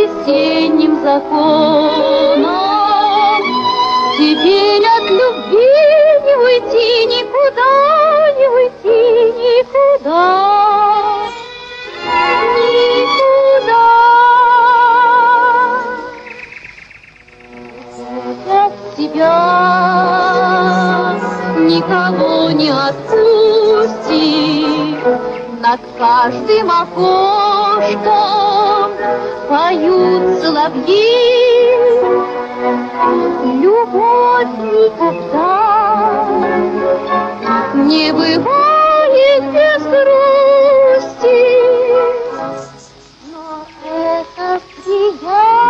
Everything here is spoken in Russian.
весенним законом. Теперь от любви не уйти никуда, не уйти никуда, никуда. От тебя никого не отпустит, над каждым окошком поют соловьи. Любовь никогда не бывает без грусти, но это приятно.